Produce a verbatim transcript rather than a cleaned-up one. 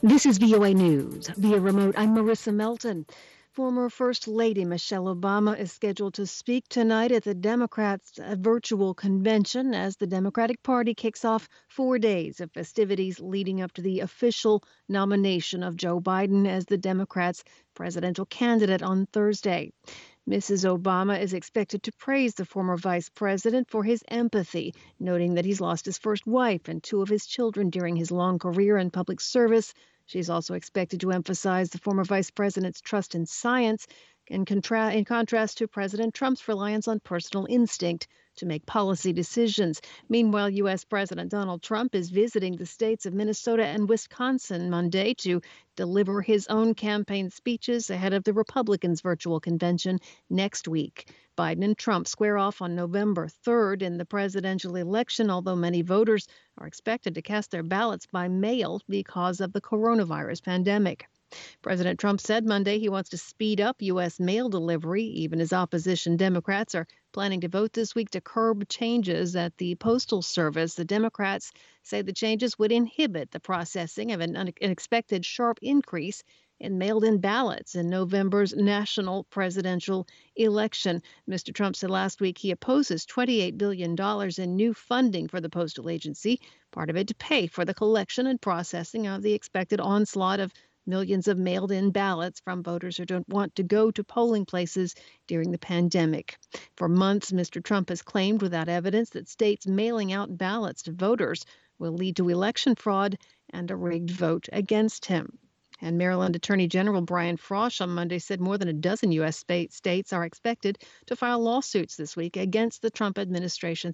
This is V O A News. Via remote, I'm Marissa Melton. Former First Lady Michelle Obama is scheduled to speak tonight at the Democrats' virtual convention as the Democratic Party kicks off four days of festivities leading up to the official nomination of Joe Biden as the Democrats' presidential candidate on Thursday. Missus Obama is expected to praise the former vice president for his empathy, noting that he's lost his first wife and two of his children during his long career in public service. She's also expected to emphasize the former vice president's trust in science in, contra- in contrast to President Trump's reliance on personal instinct to make policy decisions. Meanwhile, U S. President Donald Trump is visiting the states of Minnesota and Wisconsin Monday to deliver his own campaign speeches ahead of the Republicans' virtual convention next week. Biden and Trump square off on November third in the presidential election, although many voters are expected to cast their ballots by mail because of the coronavirus pandemic. President Trump said Monday he wants to speed up U S mail delivery, even as opposition Democrats are planning to vote this week to curb changes at the Postal Service. The Democrats say the changes would inhibit the processing of an unexpected sharp increase in mailed-in ballots in November's national presidential election. Mister Trump said last week he opposes twenty-eight billion dollars in new funding for the postal agency, part of it to pay for the collection and processing of the expected onslaught of millions of mailed-in ballots from voters who don't want to go to polling places during the pandemic. For months, Mister Trump has claimed without evidence that states mailing out ballots to voters will lead to election fraud and a rigged vote against him. And Maryland Attorney General Brian Frosh on Monday said more than a dozen U S states are expected to file lawsuits this week against the Trump administration's